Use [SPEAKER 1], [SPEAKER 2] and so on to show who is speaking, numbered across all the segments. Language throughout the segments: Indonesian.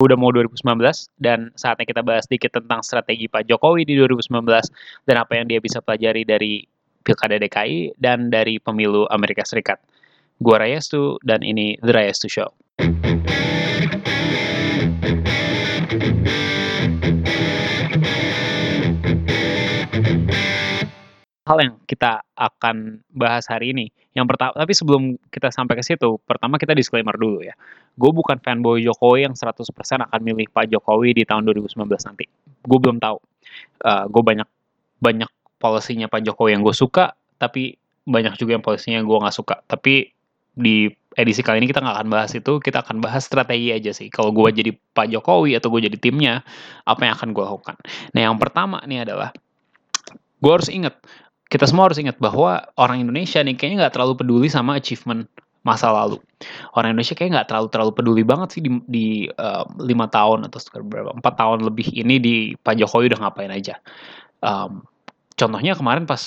[SPEAKER 1] udah mau 2019 dan saatnya kita bahas sedikit tentang strategi Pak Jokowi di 2019 dan apa yang dia bisa pelajari dari Pilkada DKI dan dari pemilu Amerika Serikat. Gua Rayestu dan ini The Rayestu Show. Hal yang kita akan bahas hari ini. Yang pertama, tapi sebelum kita sampai ke situ, pertama kita disclaimer dulu ya. Gue bukan fanboy Jokowi yang 100% akan milih Pak Jokowi di tahun 2019 nanti. Gue belum tahu. Gue banyak polisinya Pak Jokowi yang gue suka, tapi banyak juga yang polisinya gue nggak suka. Tapi di edisi kali ini kita nggak akan bahas itu, kita akan bahas strategi aja sih. Kalau gue jadi Pak Jokowi atau gue jadi timnya, apa yang akan gue lakukan. Nah yang pertama nih adalah, gue harus ingat, kita semua harus ingat bahwa orang Indonesia nih kayaknya nggak terlalu peduli sama achievement masa lalu. Orang Indonesia kayaknya nggak terlalu peduli banget sih di 5 tahun atau berapa 4 tahun lebih ini di Pak Jokowi udah ngapain aja. Contohnya kemarin pas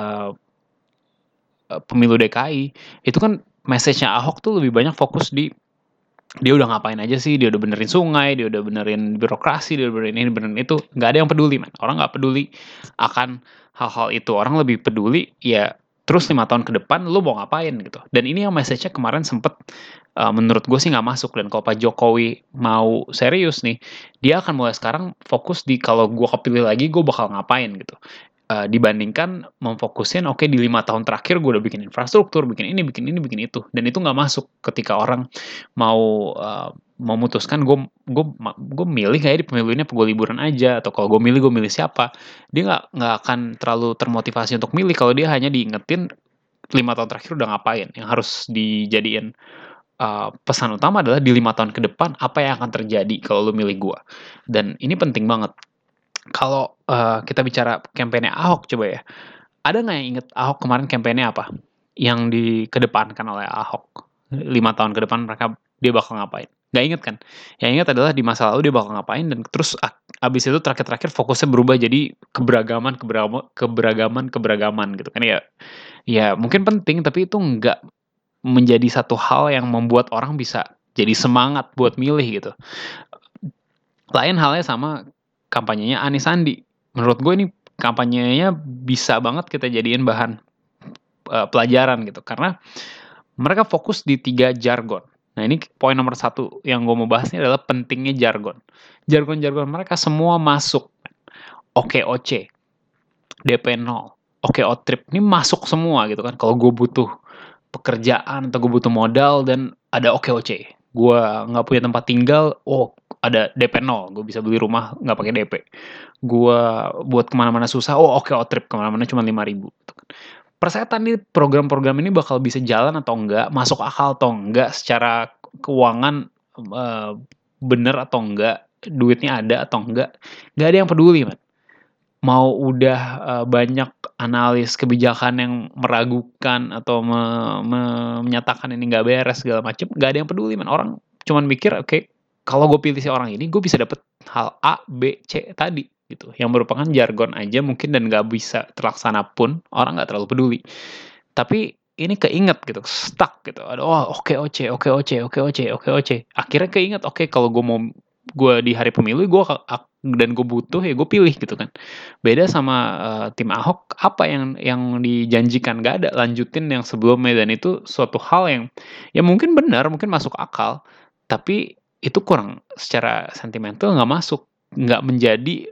[SPEAKER 1] pemilu DKI itu kan message-nya Ahok tuh lebih banyak fokus di dia udah ngapain aja sih, dia udah benerin sungai, dia udah benerin birokrasi, dia udah benerin ini, benerin itu. Nggak ada yang peduli, man. Orang nggak peduli akan hal-hal itu. Orang lebih peduli, ya terus 5 tahun ke depan, lu mau ngapain gitu. Dan ini yang message-nya kemarin sempet, menurut gue sih nggak masuk. Dan kalau Pak Jokowi mau serius nih, dia akan mulai sekarang fokus di kalau gue kepilih lagi, gue bakal ngapain gitu. Dibandingkan memfokusin, oke di 5 tahun terakhir gue udah bikin infrastruktur, bikin ini, bikin itu. Dan itu nggak masuk ketika orang mau memutuskan gue milih kayak di pemilu ini apa gue liburan aja, atau kalau gue milih siapa. Dia nggak akan terlalu termotivasi untuk milih kalau dia hanya diingetin 5 tahun terakhir udah ngapain. Yang harus dijadiin pesan utama adalah di 5 tahun ke depan apa yang akan terjadi kalau lu milih gue. Dan ini penting banget. Kalau kita bicara kampanye Ahok coba ya, ada nggak yang inget Ahok kemarin kampanye apa? Yang dikedepankan oleh Ahok 5 tahun ke depan dia bakal ngapain? Nggak inget kan? Yang inget adalah di masa lalu dia bakal ngapain dan terus abis itu terakhir fokusnya berubah jadi keberagaman gitu kan ya. Ya mungkin penting tapi itu nggak menjadi satu hal yang membuat orang bisa jadi semangat buat milih gitu. Lain halnya sama kampanyenya Anies Sandi. Menurut gue ini kampanyenya bisa banget kita jadiin bahan pelajaran gitu. Karena mereka fokus di 3 jargon. Nah ini poin nomor 1 yang gue mau bahas ini adalah pentingnya jargon. Jargon-jargon mereka semua masuk. OKOC, DP 0, OKO Trip. Ini masuk semua gitu kan. Kalau gue butuh pekerjaan atau gue butuh modal dan ada OKOC. Gue nggak punya tempat tinggal, ada DP 0, gue bisa beli rumah nggak pakai DP. Gue buat kemana-mana susah, OKO Trip kemana-mana cuma 5.000. Persetan nih program-program ini bakal bisa jalan atau enggak, masuk akal atau enggak, secara keuangan bener atau enggak, duitnya ada atau enggak, nggak ada yang peduli, man. Mau udah banyak analis kebijakan yang meragukan atau menyatakan ini nggak beres segala macem, nggak ada yang peduli, man. Orang cuman mikir, oke, kalau gue pilih si orang ini, gue bisa dapet hal A, B, C tadi gitu, yang merupakan jargon aja mungkin dan nggak bisa terlaksana pun orang nggak terlalu peduli. Tapi ini keinget gitu, stuck gitu. Ada OKOC. Akhirnya keinget, oke kalau gue di hari pemilu dan gue butuh ya gue pilih gitu kan. Beda sama tim Ahok, apa yang dijanjikan nggak ada, lanjutin yang sebelumnya, dan itu suatu hal yang ya mungkin benar, mungkin masuk akal, tapi itu kurang secara sentimental, nggak masuk, nggak menjadi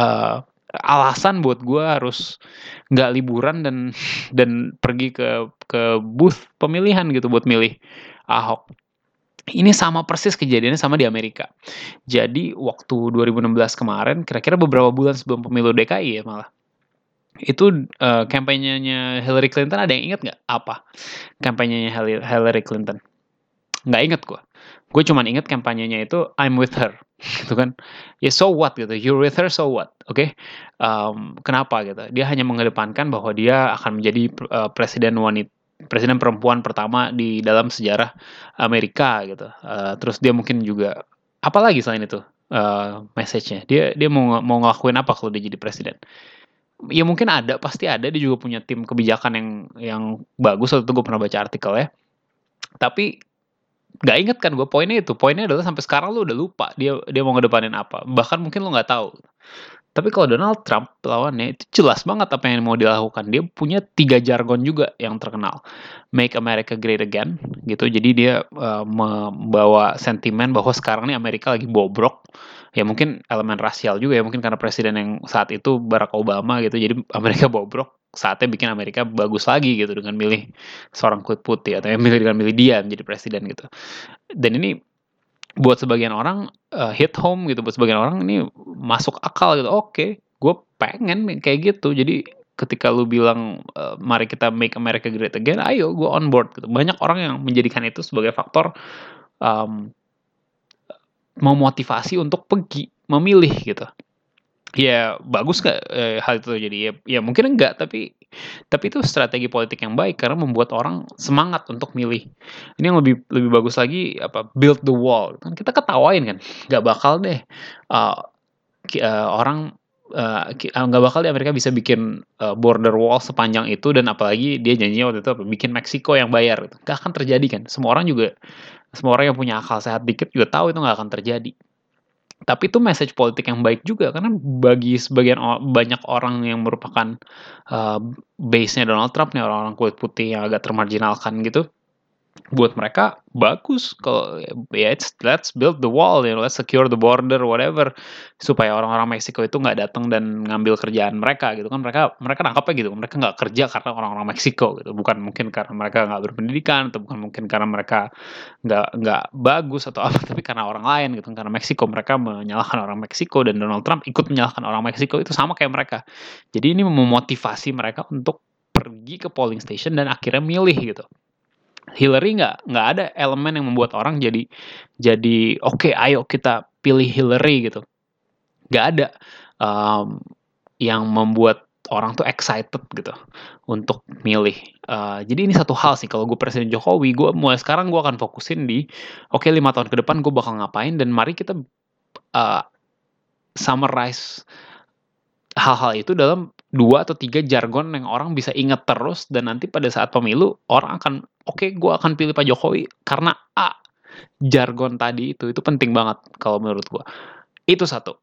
[SPEAKER 1] alasan buat gue harus nggak liburan dan pergi ke booth pemilihan gitu buat milih Ahok. Ini sama persis kejadiannya sama di Amerika. Jadi waktu 2016 kemarin, kira-kira beberapa bulan sebelum pemilu DKI ya malah, itu kampanyenya Hillary Clinton, ada yang inget nggak apa kampanyenya Hillary Clinton? Nggak inget gue. Gue cuma inget kampanyenya itu I'm with her gitu kan. Ya so what gitu, you're with her so what, oke? Kenapa gitu? Dia hanya mengedepankan bahwa dia akan menjadi presiden perempuan pertama di dalam sejarah Amerika gitu. Terus dia mungkin juga apalagi selain itu message-nya. Dia mau ngelakuin apa kalau dia jadi presiden? Ya mungkin pasti ada. Dia juga punya tim kebijakan yang bagus. Waktu itu gue pernah baca artikel ya. Tapi nggak inget kan gue poinnya itu. Poinnya adalah sampai sekarang lu udah lupa dia mau ngedepanin apa. Bahkan mungkin lu nggak tahu. Tapi kalau Donald Trump lawannya itu jelas banget apa yang mau dilakukan. Dia punya 3 jargon juga yang terkenal. Make America Great Again gitu. Jadi dia membawa sentimen bahwa sekarang nih Amerika lagi bobrok. Ya mungkin elemen rasial juga ya, mungkin karena presiden yang saat itu Barack Obama gitu. Jadi Amerika bobrok, saatnya bikin Amerika bagus lagi gitu dengan milih seorang kulit putih atau yang dengan milih dia menjadi presiden gitu. Dan ini buat sebagian orang hit home gitu, buat sebagian orang ini masuk akal gitu. Oke, gue pengen kayak gitu. Jadi ketika lu bilang mari kita make America great again, ayo gue on board gitu. Banyak orang yang menjadikan itu sebagai faktor um, memotivasi untuk pergi memilih gitu. Ya bagus gak hal itu jadi ya mungkin enggak, tapi itu strategi politik yang baik karena membuat orang semangat untuk milih. Ini yang lebih lebih bagus lagi apa, build the wall, kan kita ketawain kan, nggak bakal deh orang nggak bakal deh Amerika bisa bikin border wall sepanjang itu, dan apalagi dia janjinya waktu itu apa, bikin Meksiko yang bayar gitu. Nggak akan terjadi kan, semua orang yang punya akal sehat dikit juga tahu itu nggak akan terjadi. Tapi itu message politik yang baik juga karena bagi sebagian banyak orang yang merupakan base-nya Donald Trump nih, orang-orang kulit putih yang agak termarginalkan gitu, buat mereka bagus kalau ya let's build the wall, you know, let's secure the border whatever, supaya orang-orang Meksiko itu nggak datang dan ngambil kerjaan mereka gitu kan. Mereka nangkapnya gitu, mereka nggak kerja karena orang-orang Meksiko gitu, bukan mungkin karena mereka nggak berpendidikan atau bukan mungkin karena mereka nggak bagus atau apa, tapi karena orang lain gitu, karena Meksiko. Mereka menyalahkan orang Meksiko dan Donald Trump ikut menyalahkan orang Meksiko, itu sama kayak mereka. Jadi ini memotivasi mereka untuk pergi ke polling station dan akhirnya milih gitu. Hillary nggak ada elemen yang membuat orang jadi oke, ayo kita pilih Hillary gitu. Nggak ada yang membuat orang tuh excited gitu untuk milih. Jadi ini satu hal sih, kalau gue Presiden Jokowi, gue mulai sekarang gue akan fokusin di 5 tahun ke depan gue bakal ngapain, dan mari kita summarize hal-hal itu dalam 2 atau 3 jargon yang orang bisa ingat terus, dan nanti pada saat pemilu orang akan gue akan pilih Pak Jokowi karena A. Jargon tadi itu penting banget kalau menurut gue. Itu satu.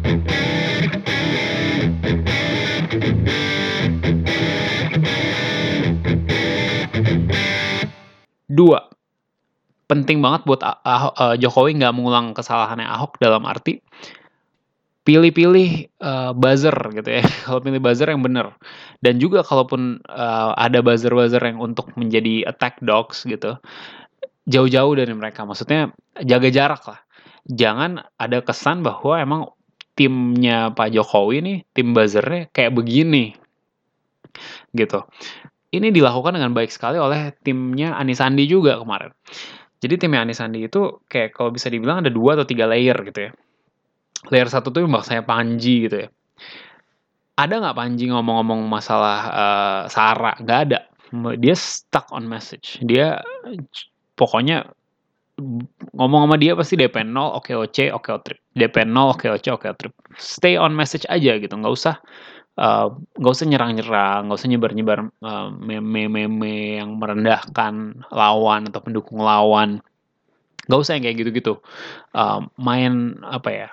[SPEAKER 1] Dua, penting banget buat Jokowi nggak mengulang kesalahannya Ahok, dalam arti pilih-pilih buzzer gitu ya. Kalau pilih buzzer yang bener. Dan juga kalaupun ada buzzer-buzzer yang untuk menjadi attack dogs gitu, jauh-jauh dari mereka. Maksudnya jaga jarak lah. Jangan ada kesan bahwa emang timnya Pak Jokowi nih, tim buzzernya kayak begini gitu. Ini dilakukan dengan baik sekali oleh timnya Anies Sandi juga kemarin. Jadi timnya Anies Sandi itu kayak kalau bisa dibilang ada 2 atau 3 layer gitu ya. Layer 1 tuh bahasanya Panji gitu ya. Ada nggak Panji ngomong-ngomong masalah SARA? Nggak ada. Dia stuck on message. Dia pokoknya ngomong sama dia pasti DP 0, OKOC, OKOtrip. DP 0, OKOC, OKOtrip. Stay on message aja gitu. Nggak usah nyerang-nyerang, nggak usah nyebar-nyebar meme-meme yang merendahkan lawan atau pendukung lawan. Nggak usah yang kayak gitu-gitu. Main apa ya?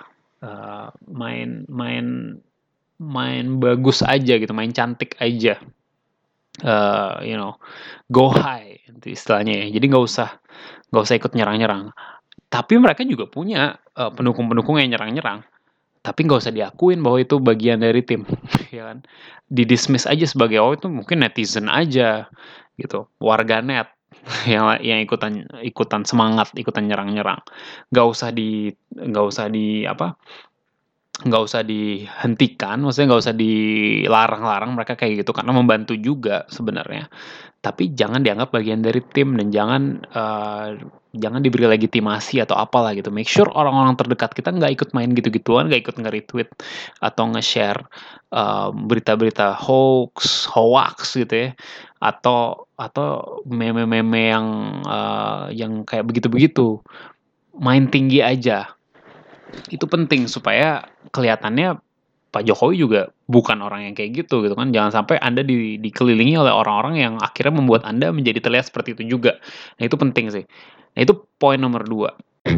[SPEAKER 1] Main bagus aja gitu, main cantik aja. Go high itu istilahnya ya. Jadi nggak usah ikut nyerang-nyerang. Tapi mereka juga punya pendukung-pendukung yang nyerang-nyerang. Tapi nggak usah diakuin bahwa itu bagian dari tim, ya kan? Didismiss aja sebagai itu mungkin netizen aja gitu, warganet yang ikutan semangat, ikutan nyerang-nyerang. Nggak usah dihentikan, maksudnya nggak usah dilarang-larang mereka kayak gitu karena membantu juga sebenarnya. Tapi jangan dianggap bagian dari tim, dan jangan diberi legitimasi atau apalah gitu. Make sure orang-orang terdekat kita nggak ikut main gitu-gituan, nggak ikut nge-retweet atau nge-share berita-berita hoax gitu ya, atau meme-meme yang kayak begitu-begitu. Main tinggi aja. Itu penting supaya kelihatannya Pak Jokowi juga bukan orang yang kayak gitu kan. Jangan sampai Anda dikelilingi oleh orang-orang yang akhirnya membuat Anda menjadi terlihat seperti itu juga. Nah, itu penting sih. Nah, itu poin nomor 2.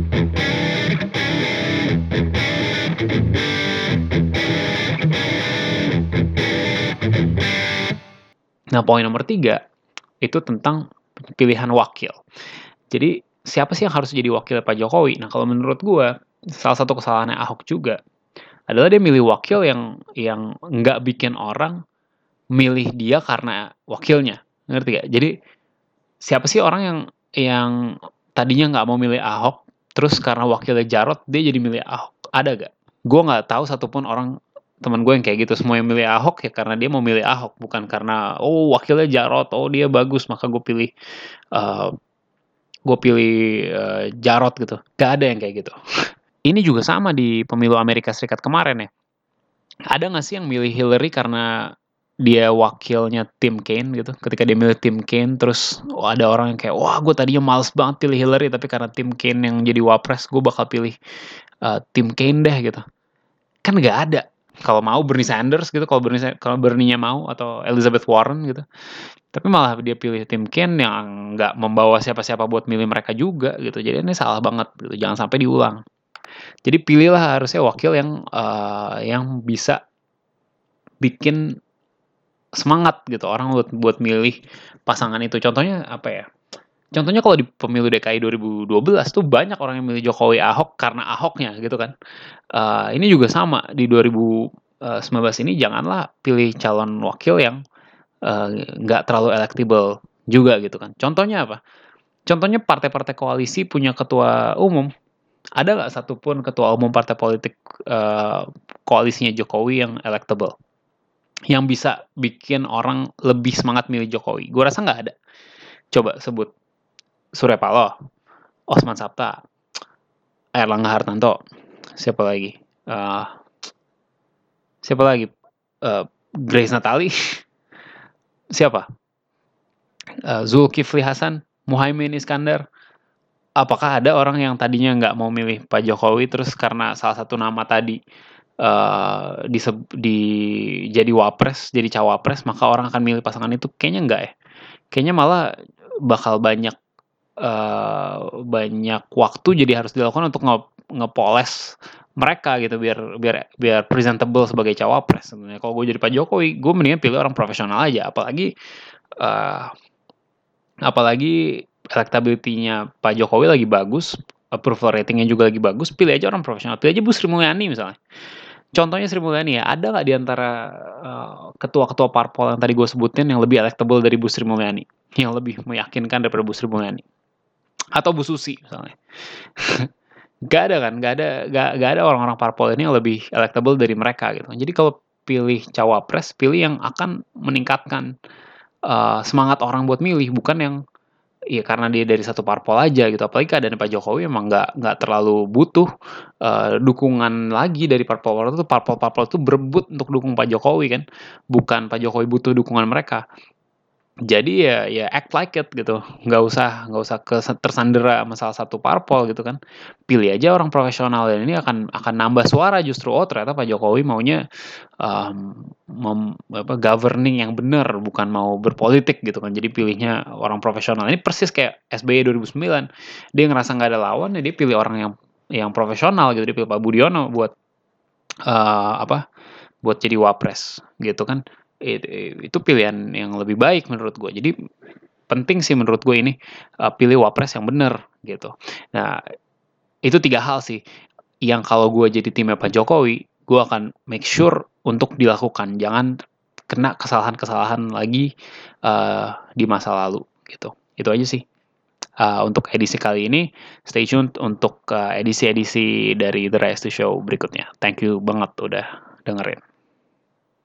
[SPEAKER 1] Nah, poin nomor 3 itu tentang pilihan wakil. Jadi, siapa sih yang harus jadi wakil Pak Jokowi? Nah, kalau menurut gua, salah satu kesalahannya Ahok juga adalah dia milih wakil yang nggak bikin orang milih dia karena wakilnya, ngerti nggak? Jadi, siapa sih orang yang tadinya nggak mau milih Ahok, terus karena wakilnya Jarot, dia jadi milih Ahok? Ada nggak? Gue nggak tahu satupun orang teman gue yang kayak gitu. Semua yang milih Ahok ya karena dia mau milih Ahok, bukan karena oh wakilnya Jarot, oh dia bagus maka uh, gue pilih Jarot gitu. Gak ada yang kayak gitu. Ini juga sama di pemilu Amerika Serikat kemarin ya. Ada nggak sih yang milih Hillary karena dia wakilnya Tim Kaine gitu? Ketika dia milih Tim Kaine, terus ada orang yang kayak, wah gue tadinya males banget pilih Hillary, tapi karena Tim Kaine yang jadi wapres, gue bakal pilih Tim Kaine deh gitu. Kan nggak ada. Kalau mau Bernie Sanders gitu, kalau Bernie-nya mau, atau Elizabeth Warren gitu. Tapi malah dia pilih Tim Kaine yang nggak membawa siapa-siapa buat milih mereka juga gitu. Jadi ini salah banget gitu. Jangan sampai diulang. Jadi pilihlah harusnya wakil yang bisa bikin semangat gitu orang buat milih pasangan itu. Contohnya apa ya? Contohnya kalau di pemilu DKI 2012 tuh banyak orang yang milih Jokowi Ahok karena Ahoknya gitu kan. Ini juga sama di 2019 ini, janganlah pilih calon wakil yang nggak terlalu electable juga gitu kan. Contohnya apa? Contohnya partai-partai koalisi punya ketua umum. Ada nggak satupun ketua umum partai politik koalisinya Jokowi yang electable? Yang bisa bikin orang lebih semangat milih Jokowi? Gue rasa nggak ada. Coba sebut. Surya Paloh, Osman Sabta, Erlangga Hartarto, siapa lagi? Siapa lagi? Grace Natali, siapa? Zulkifli Hasan, Muhaimin Iskandar. Apakah ada orang yang tadinya nggak mau milih Pak Jokowi terus karena salah satu nama tadi jadi wapres, jadi cawapres, maka orang akan milih pasangan itu? Kayaknya enggak ya. Kayaknya malah bakal banyak waktu jadi harus dilakukan untuk ngepoles mereka gitu biar presentable sebagai cawapres. Sebenarnya kalau gue jadi Pak Jokowi, gue mendingan pilih orang profesional aja. Apalagi elektability-nya Pak Jokowi lagi bagus, approval ratingnya juga lagi bagus, pilih aja orang profesional. Pilih aja Bu Sri Mulyani misalnya. Contohnya Sri Mulyani ya, ada nggak di antara ketua-ketua parpol yang tadi gue sebutin yang lebih electable dari Bu Sri Mulyani? Yang lebih meyakinkan daripada Bu Sri Mulyani? Atau Bu Susi misalnya? Gak ada kan? Gak ada orang-orang parpol ini yang lebih electable dari mereka gitu. Jadi kalau pilih cawapres, pilih yang akan meningkatkan semangat orang buat milih, bukan yang ya karena dia dari satu parpol aja gitu. Apalagi keadaan Pak Jokowi emang nggak terlalu butuh dukungan lagi dari parpol itu. Parpol itu berebut untuk dukung Pak Jokowi kan, bukan Pak Jokowi butuh dukungan mereka. Jadi ya act like it gitu, nggak usah tersandera sama salah satu parpol gitu kan. Pilih aja orang profesional, dan ini akan nambah suara justru. Oh ternyata Pak Jokowi maunya governing yang benar, bukan mau berpolitik gitu kan. Jadi pilihnya orang profesional. Ini persis kayak SBY 2009. Dia ngerasa nggak ada lawan, ya dia pilih orang yang profesional gitu. Dia pilih Pak Budiono buat buat jadi wapres gitu kan. Itu pilihan yang lebih baik menurut gue. Jadi penting sih menurut gue ini pilih wapres yang benar gitu. Nah itu 3 hal sih yang kalau gue jadi timnya Pak Jokowi, gue akan make sure untuk dilakukan. Jangan kena kesalahan-kesalahan lagi di masa lalu gitu. Itu aja sih. Untuk edisi kali ini, stay tune untuk edisi-edisi dari The Rise to Show berikutnya. Thank you banget udah dengerin.